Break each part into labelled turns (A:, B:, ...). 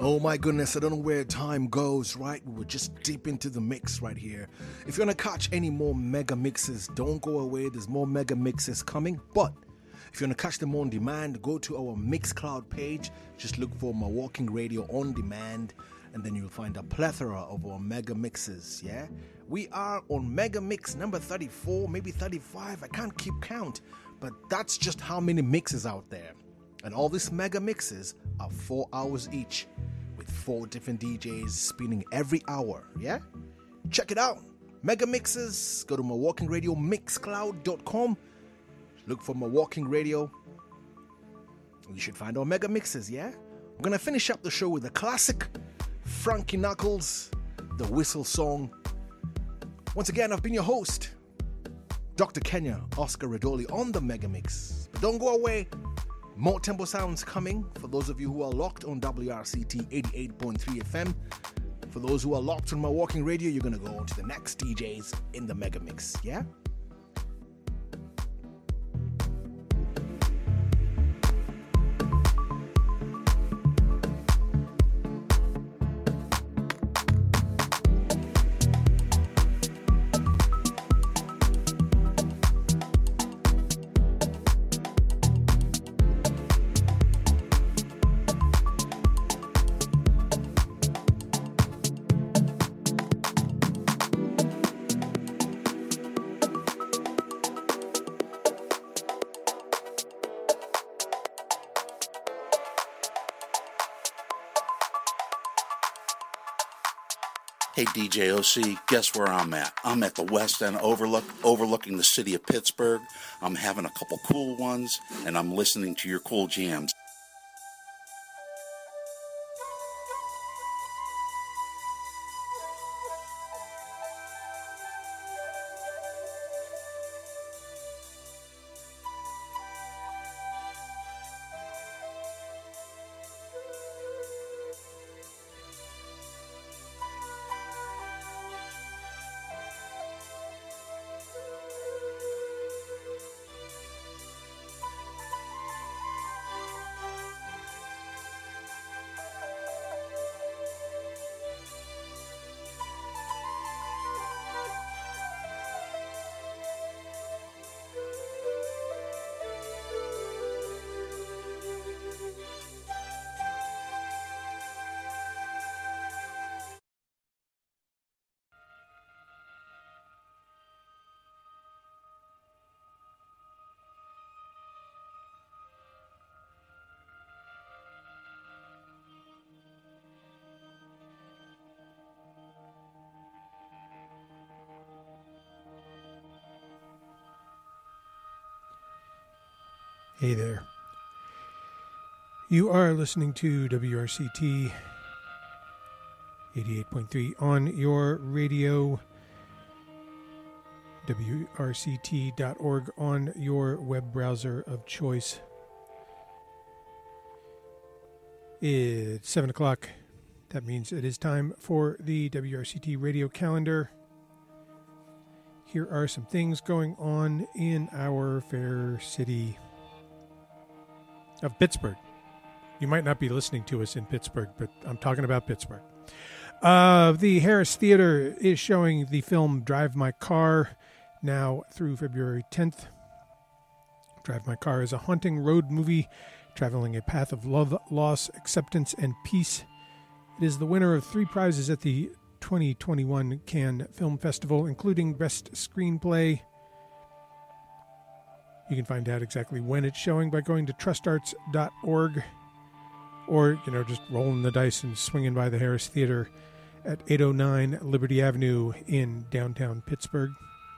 A: Oh my goodness, I don't know where time goes, right? We're just deep into the mix right here. If you want to catch any more mega mixes, don't go away. There's more mega mixes coming. But if you want to catch them on demand, go to our Mixcloud page. Just look for My Walking Radio on demand, and then you'll find a plethora of our mega mixes, yeah? We are on mega mix number 34, maybe 35. I can't keep count, but that's just how many mixes out there. And all these mega mixes are 4 hours each, with 4 different DJs spinning every hour, yeah? Check it out. Mega mixes. Go to My Walking Radio, Mixcloud.com. Look for My Walking Radio. You should find our mega mixes, yeah? We're going to finish up the show with a classic, Frankie Knuckles, the Whistle Song. Once again, I've been your host, Dr. Kenya Oscar Radoli on the Mega Mix. But don't go away. More Tempo Sounds coming for those of you who are locked on WRCT 88.3 FM. For those who are locked on My Walking Radio, you're going to go on to the next DJs in the Mega Mix, yeah?
B: Hey DJ OC, guess where I'm at? I'm at the West End overlooking the city of Pittsburgh. I'm having a couple cool ones, and I'm listening to your cool jams.
C: Hey there. You are listening to WRCT 88.3 on your radio, WRCT.org on your web browser of choice. It's 7 o'clock. That means it is time for the WRCT radio calendar. Here are some things going on in our fair city of Pittsburgh. You might not be listening to us in Pittsburgh, but I'm talking about Pittsburgh. The Harris Theater is showing the film Drive My Car now through February 10th. Drive My Car is a haunting road movie traveling a path of love, loss, acceptance, and peace. It is the winner of 3 prizes at the 2021 Cannes Film Festival, including Best Screenplay. You can find out exactly when it's showing by going to trustarts.org or, just rolling the dice and swinging by the Harris Theater at 809 Liberty Avenue in downtown Pittsburgh.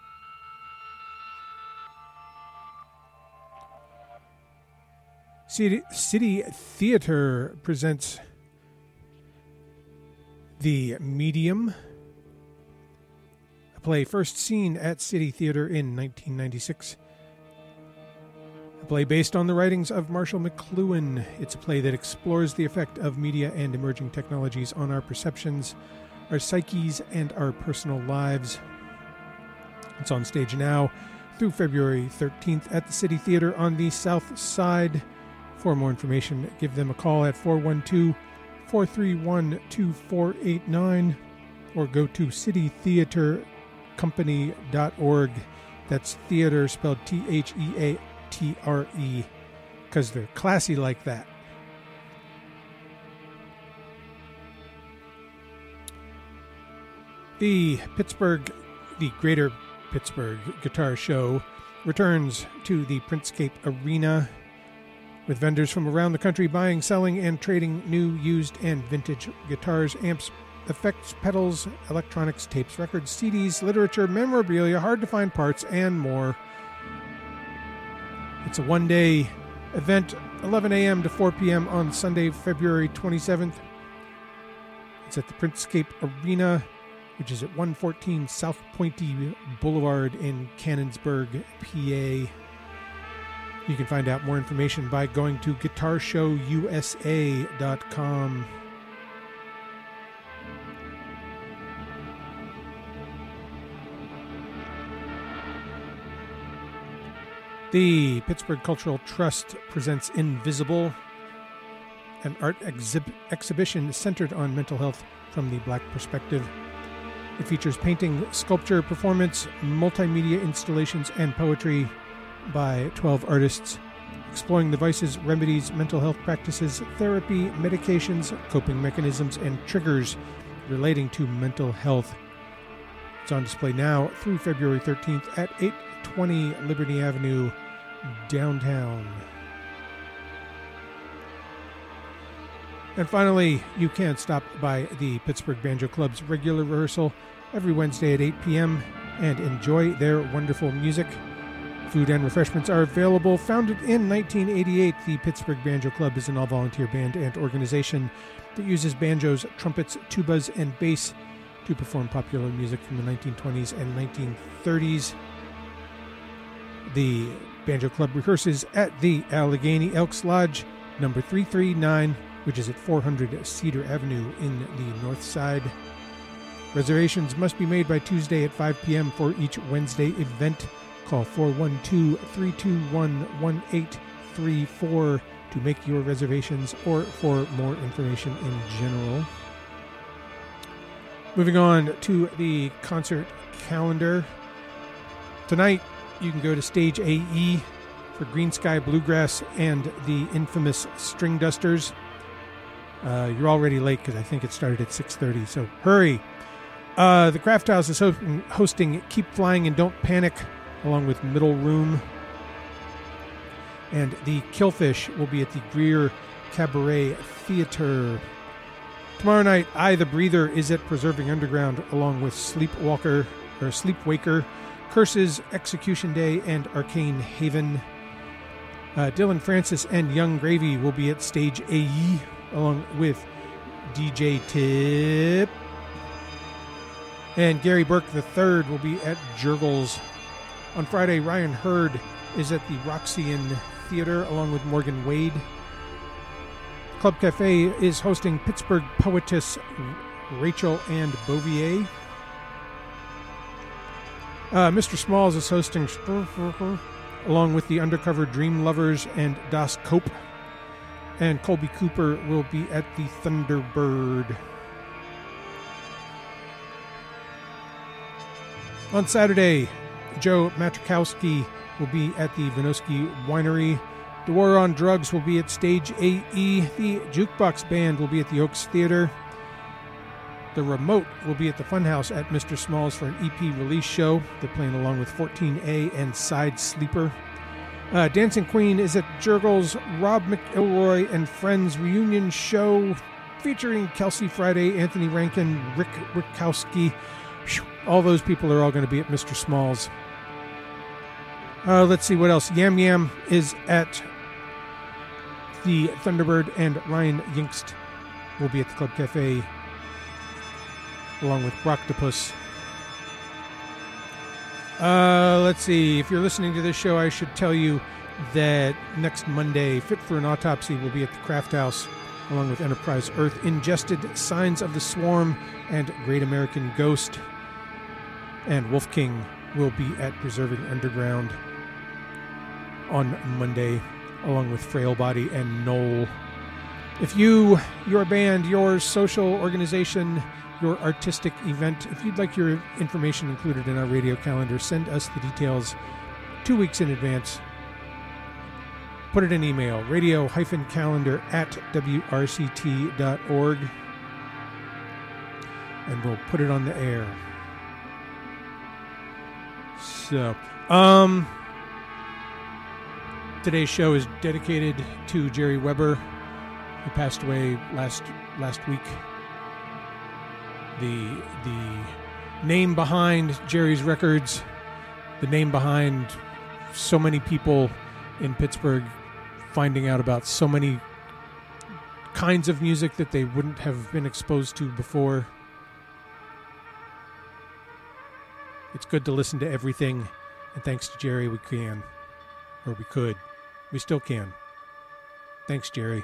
C: City Theater presents The Medium, a play first seen at City Theater in 1996. A play based on the writings of Marshall McLuhan. It's a play that explores the effect of media and emerging technologies on our perceptions, our psyches, and our personal lives. It's on stage now through February 13th at the City Theater on the South Side. For more information, give them a call at 412 431-2489, or go to citytheatercompany.org. That's theater spelled Theatre, because they're classy like that. The Greater Pittsburgh Guitar Show returns to the Printscape Arena, with vendors from around the country buying, selling, and trading new, used, and vintage guitars, amps, effects, pedals, electronics, tapes, records, CDs, literature, memorabilia, hard-to-find parts, and more. It's a one-day event, 11 a.m. to 4 p.m. on Sunday, February 27th. It's at the Printscape Arena, which is at 114 South Pointy Boulevard in Canonsburg, PA. You can find out more information by going to guitarshowusa.com. The Pittsburgh Cultural Trust presents Invisible, an art exhibition centered on mental health from the Black perspective. It features painting, sculpture, performance, multimedia installations, and poetry by 12 artists, exploring the vices, remedies, mental health practices, therapy, medications, coping mechanisms, and triggers relating to mental health. It's on display now through February 13th at 820 Liberty Avenue, downtown. And finally, you can stop by the Pittsburgh Banjo Club's regular rehearsal every Wednesday at 8 p.m. and enjoy their wonderful music. Food and refreshments are available. Founded in 1988, the Pittsburgh Banjo Club is an all-volunteer band and organization that uses banjos, trumpets, tubas, and bass to perform popular music from the 1920s and 1930s. The Banjo Club rehearses at the Allegheny Elks Lodge, number 339, which is at 400 Cedar Avenue in the North Side. Reservations must be made by Tuesday at 5 p.m. for each Wednesday event. Call 412-321-1834 to make your reservations or for more information in general. Moving on to the concert calendar. Tonight, you can go to Stage AE for Green Sky Bluegrass and the infamous String Dusters. You're already late because I think it started at 6:30, so hurry. The Craft House is hosting Keep Flying and Don't Panic, along with Middle Room. And the Killfish will be at the Greer Cabaret Theater. Tomorrow night, I the Breather is at Preserving Underground, along with Sleepwaker, Curses, Execution Day, and Arcane Haven. Dylan Francis and Young Gravy will be at Stage AE, along with DJ Tip. And Gary Burke III will be at Jurgles. On Friday, Ryan Hurd is at the Roxy-In Theater, along with Morgan Wade. Club Cafe is hosting Pittsburgh poetess Rachel Ann Bouvier. Mr. Smalls is hosting along with the Undercover Dream Lovers and Das Cope. And Colby Cooper will be at the Thunderbird. On Saturday, Joe Matrikowski will be at the Vinoski Winery. The War on Drugs will be at Stage AE. The Jukebox Band will be at the Oaks Theater. The Remote will be at the Funhouse at Mr. Smalls for an EP release show. They're playing along with 14A and Side Sleeper. Dancing Queen is at Jurgles. Rob McIlroy and Friends reunion show featuring Kelsey Friday, Anthony Rankin, Rick Rikowski. All those people are all going to be at Mr. Smalls. Let's see what else. Yam Yam is at the Thunderbird, and Ryan Yinkst will be at the Club Cafe along with Broctopus. Let's see. If you're listening to this show, I should tell you that next Monday, Fit for an Autopsy will be at the Craft House along with Enterprise Earth, Ingested, Signs of the Swarm, and Great American Ghost. And Wolf King will be at Preserving Underground on Monday, along with Frail Body and Knoll. If you, your band, your social organization, your artistic event, if you'd like your information included in our radio calendar, send us the details 2 weeks in advance. Put it in email, radio-calendar@wrct.org, and we'll put it on the air. So, today's show is dedicated to Jerry Weber, who passed away last week. The name behind Jerry's records, the name behind so many people in Pittsburgh finding out about so many kinds of music that they wouldn't have been exposed to before. It's good to listen to everything, and thanks to Jerry we can, or we could. We still can. Thanks, Jerry.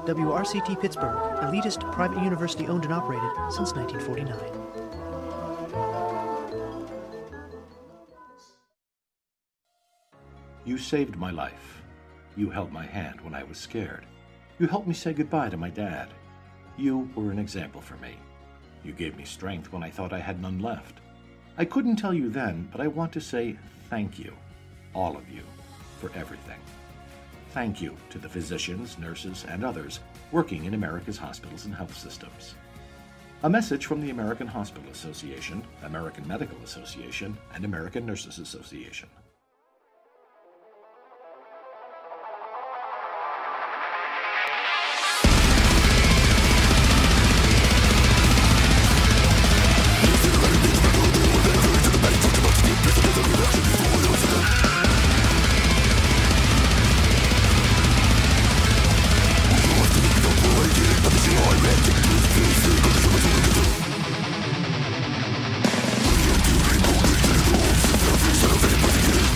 D: WRCT Pittsburgh, elitist private university owned and operated since 1949.
E: You saved my life. You held my hand when I was scared. You helped me say goodbye to my dad. You were an example for me. You gave me strength when I thought I had none left. I couldn't tell you then, but I want to say thank you, all of you, for everything. Thank you to the physicians, nurses, and others working in America's hospitals and health systems. A message from the American Hospital Association, American Medical Association, and American Nurses Association.
F: Son of a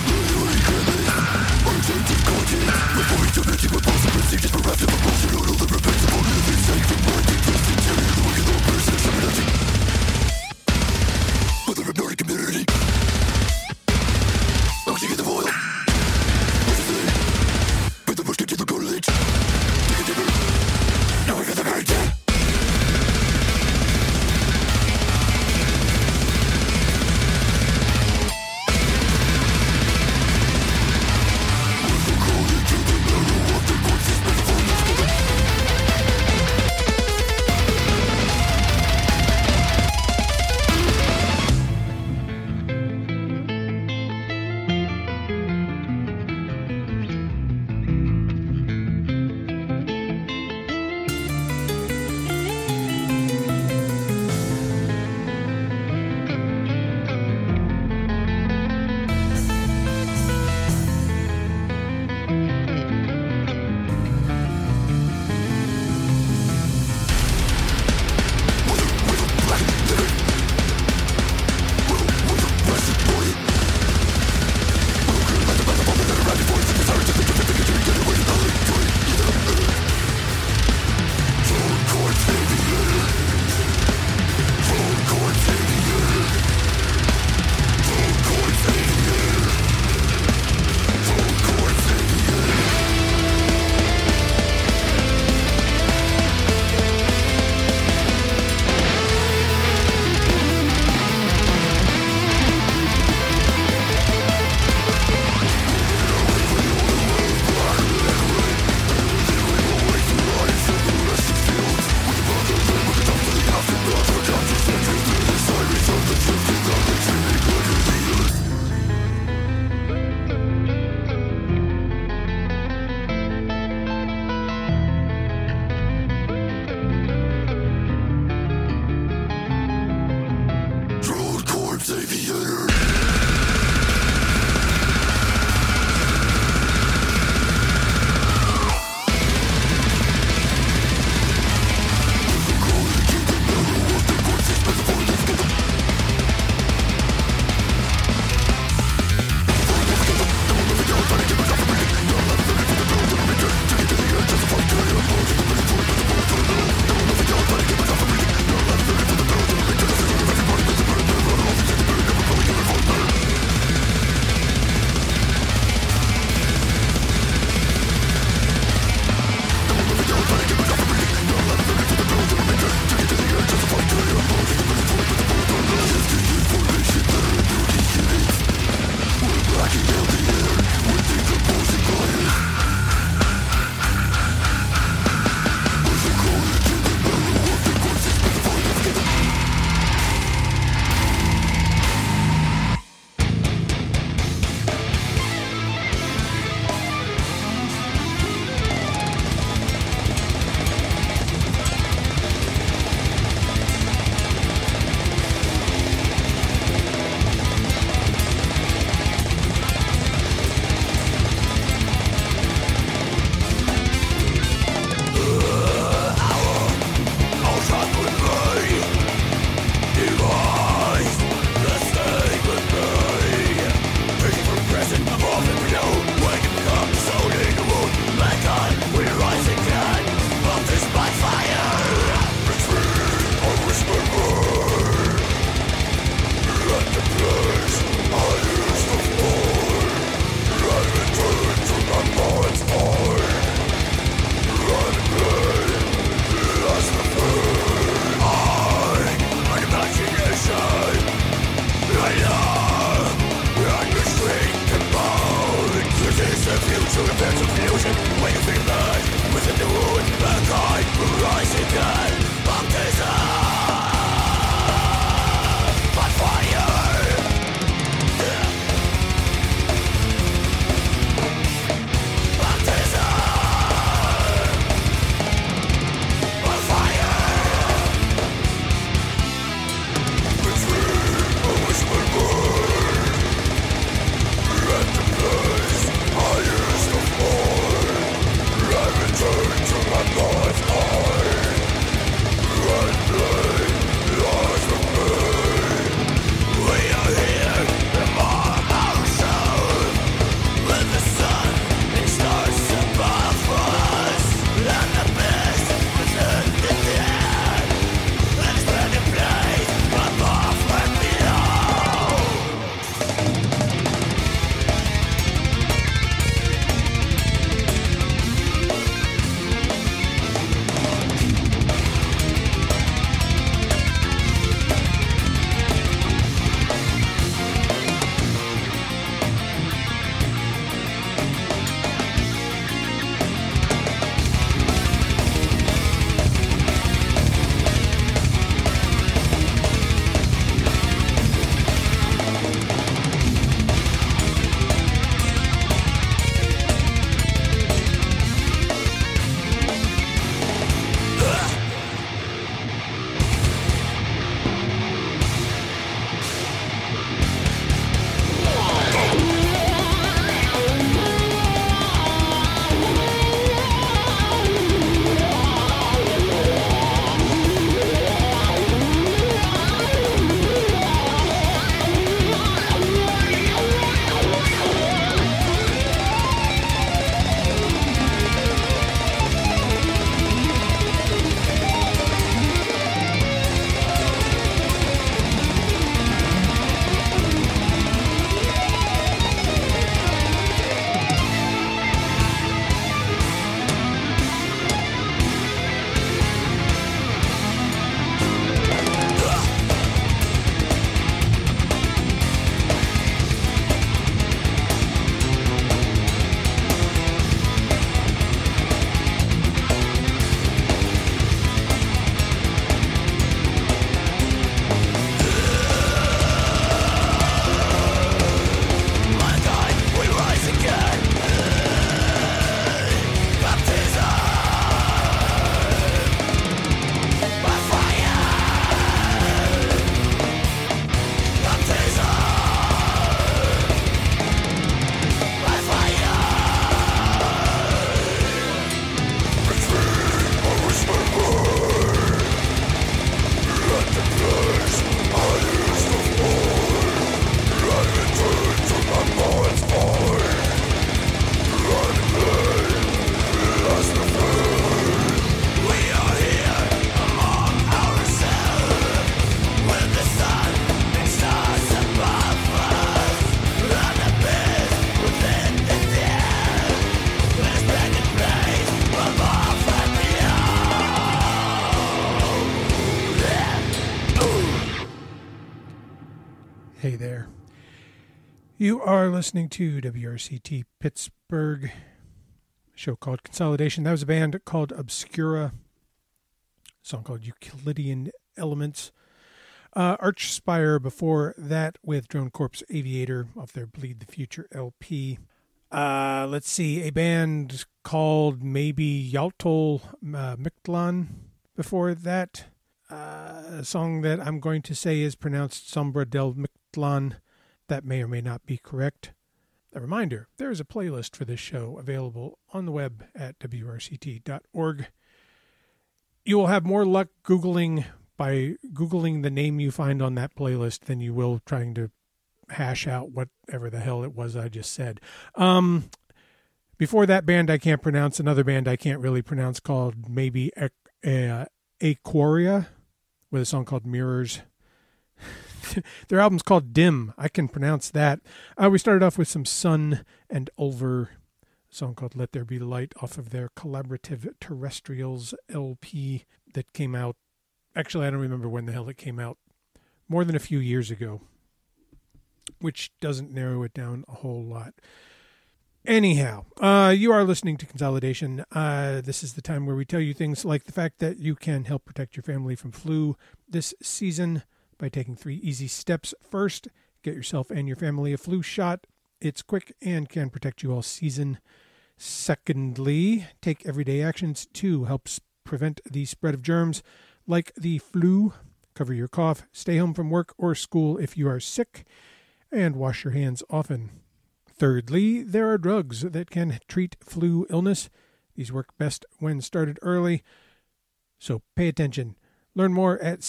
C: Hey there. You are listening to WRCT Pittsburgh, a show called Consolidation. That was a band called Obscura, a song called Euclidean Elements. Archspire before that with Drone Corpse Aviator off their Bleed the Future LP. Let's see, a band called maybe Yaltol Mictlan before that. A song that I'm going to say is pronounced Sombra del Mictlan. That may or may not be correct. A reminder, there is a playlist for this show available on the web at wrct.org. You will have more luck Googling the name you find on that playlist than you will trying to hash out whatever the hell it was I just said. Before that band I can't pronounce, another band I can't really pronounce called maybe Aquaria with a song called Mirrors. Their album's called Dim. I can pronounce that. We started off with some Sun and Ulver, a song called Let There Be Light off of their Collaborative Terrestrials LP that came out. Actually, I don't remember when the hell it came out. More than a few years ago, which doesn't narrow it down a whole lot. Anyhow, you are listening to Consolidation. This is the time where we tell you things like the fact that you can help protect your family from flu this season by taking 3 easy steps. First, get yourself and your family a flu shot. It's quick and can protect you all season. Secondly, take everyday actions to help prevent the spread of germs like the flu. Cover your cough, stay home from work or school if you are sick, and wash your hands often. Thirdly, there are drugs that can treat flu illness. These work best when started early, so pay attention. Learn more at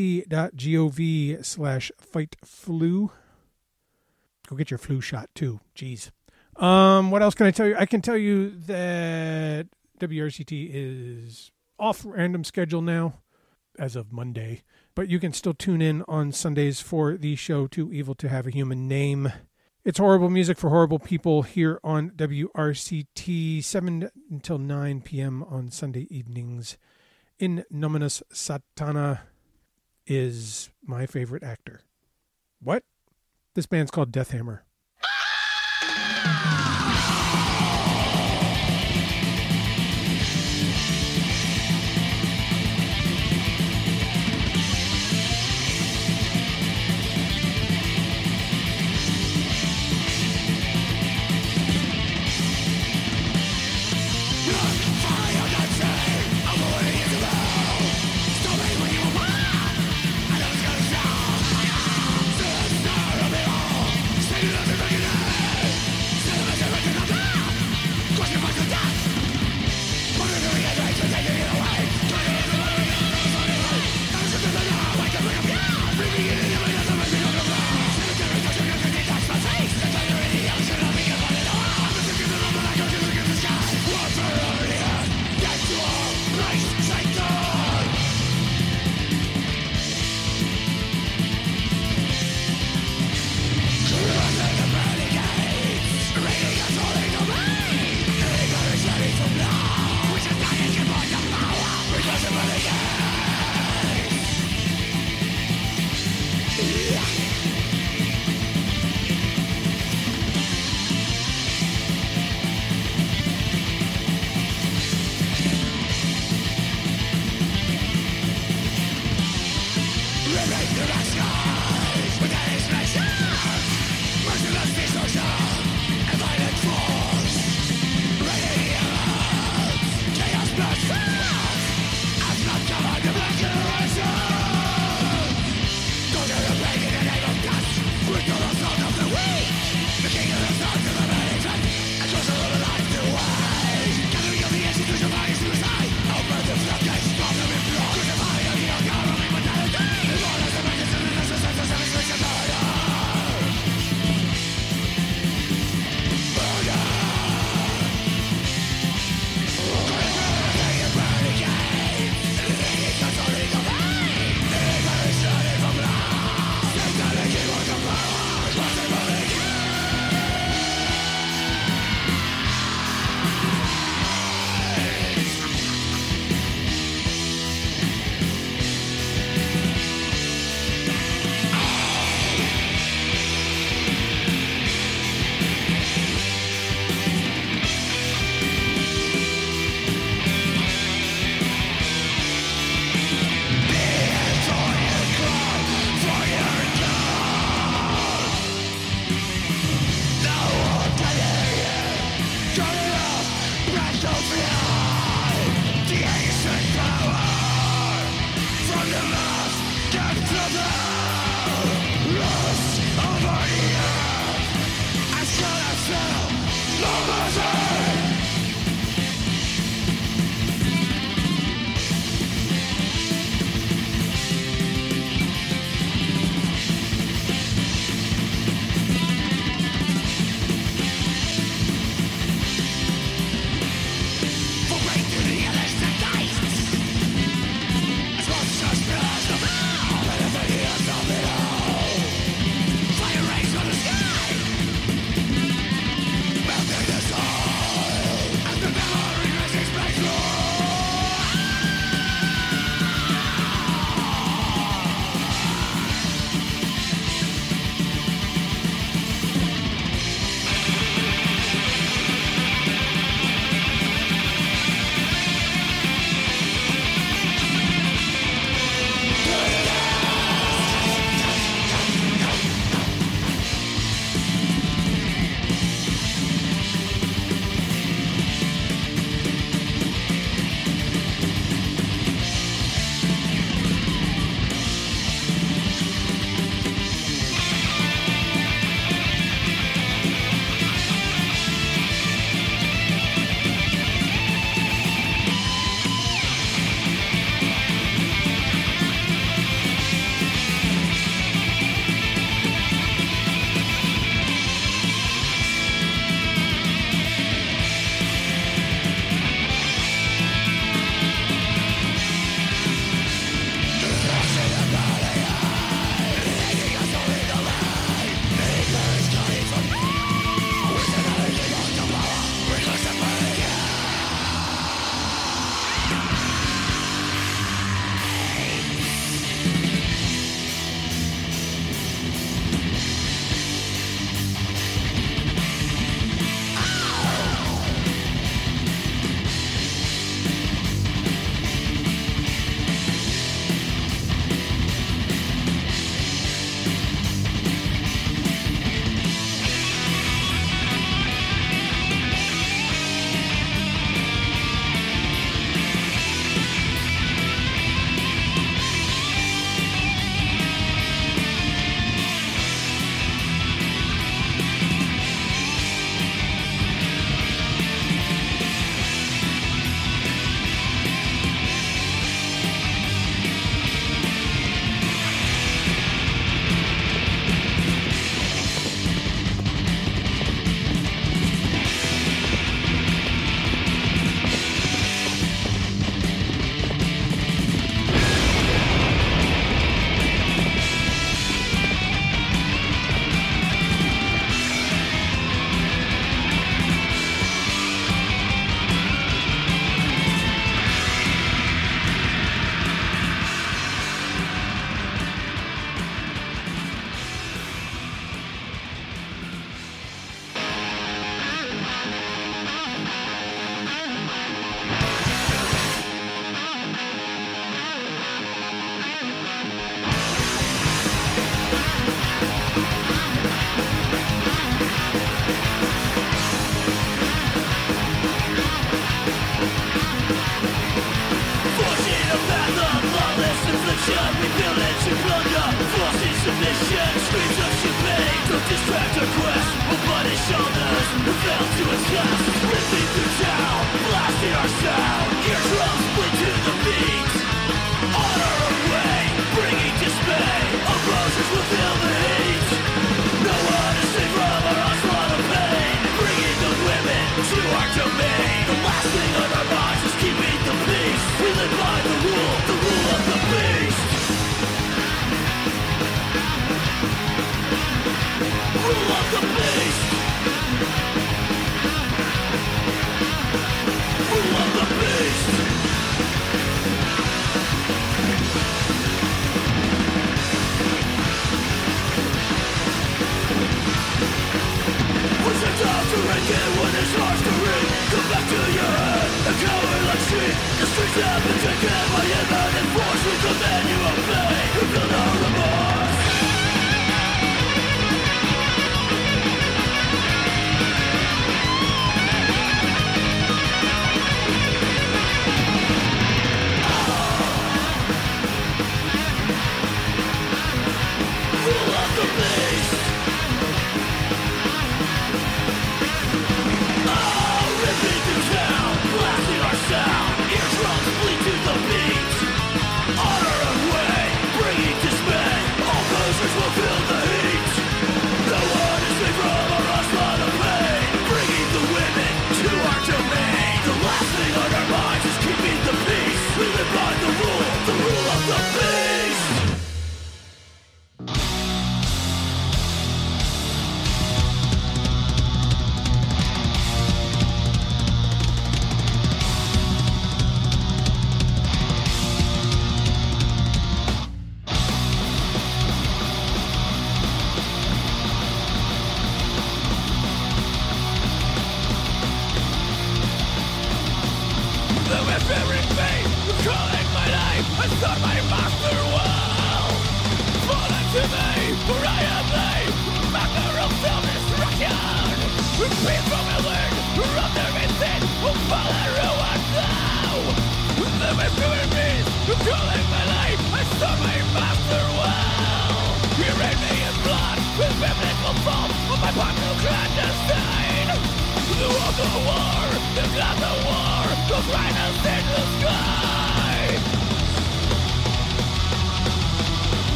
C: cdc.gov/fightflu. Go get your flu shot too. Jeez. What else can I tell you? I can tell you that WRCT is off random schedule now as of Monday, but you can still tune in on Sundays for the show Too Evil to Have a Human Name. It's horrible music for horrible people here on WRCT, 7 until 9 p.m. on Sunday evenings. In Nominis Satana is my favorite actor. What? This band's called Deathhammer.
F: Say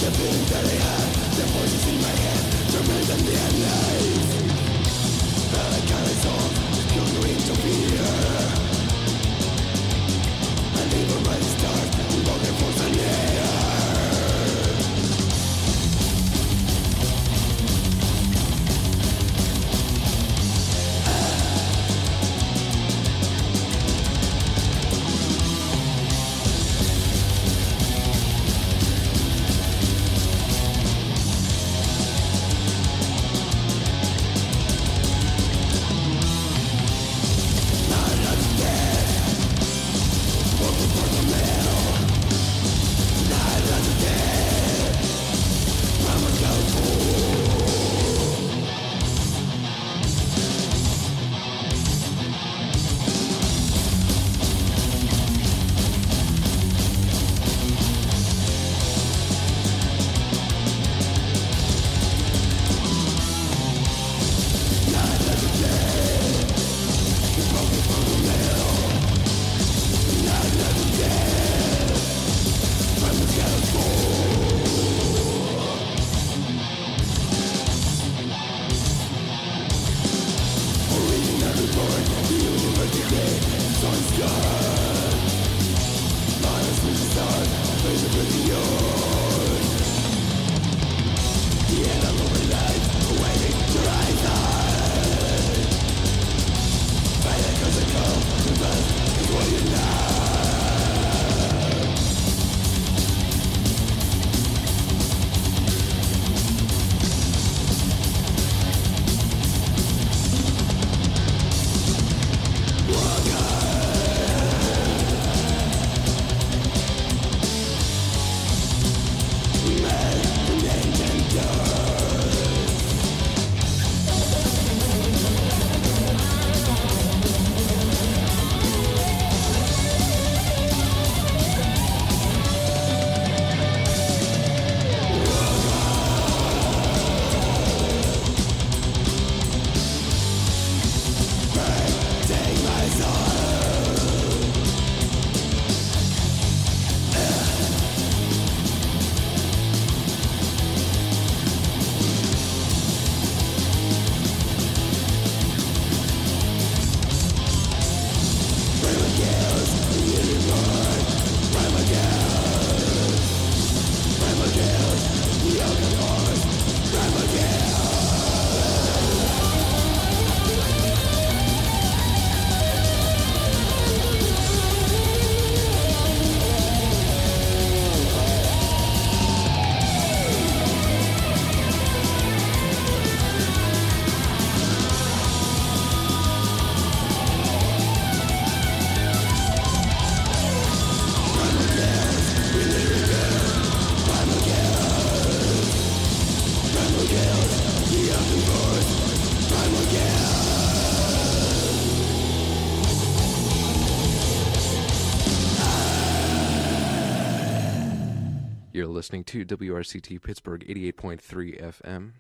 F: You're listening to WRCT Pittsburgh 88.3 FM.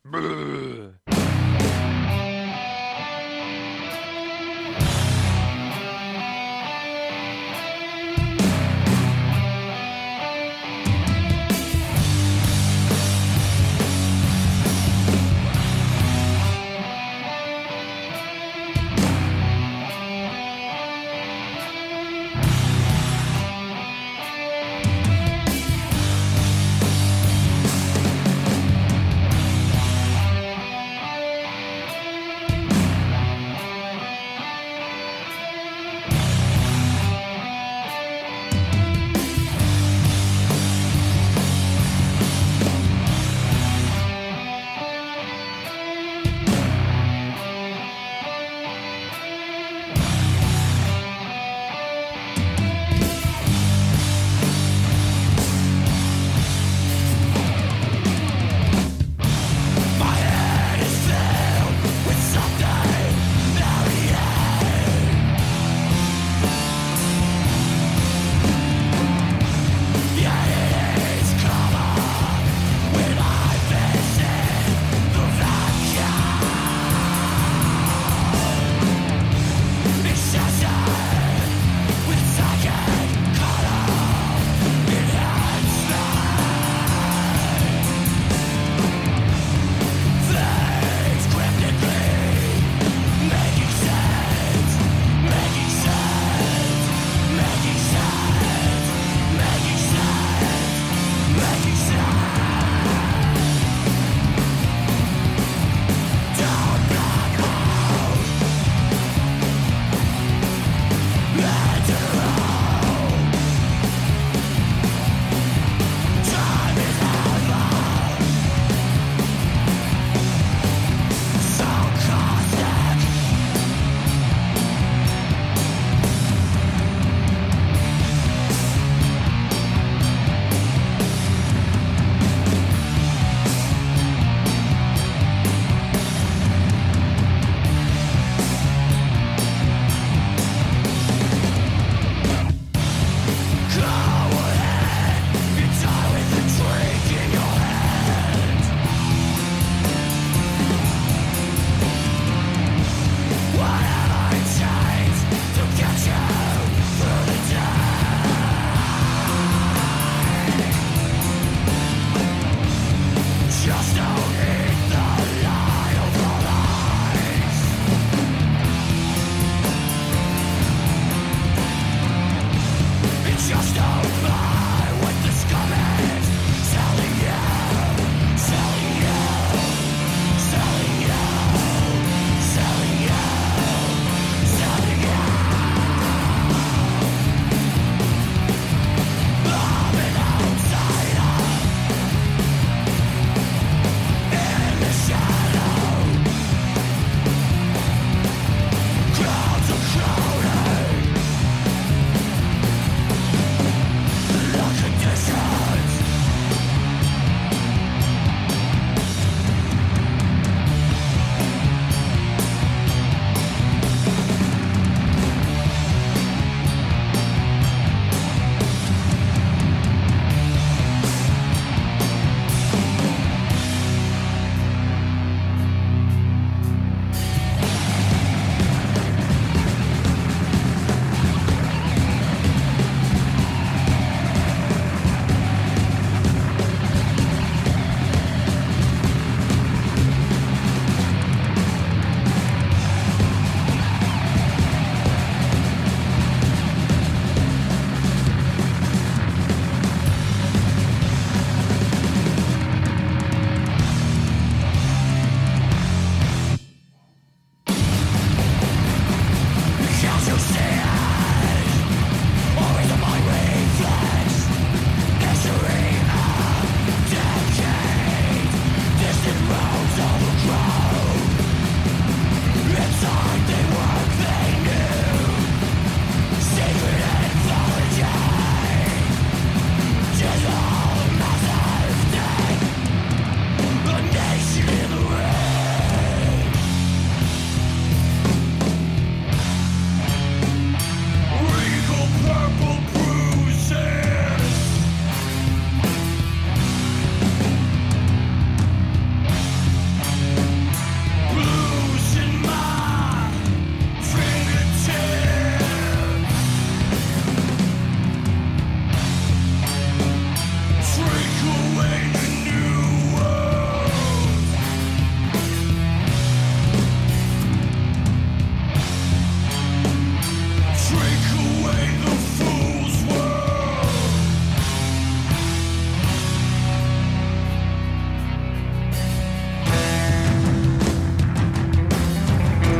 G: Justice.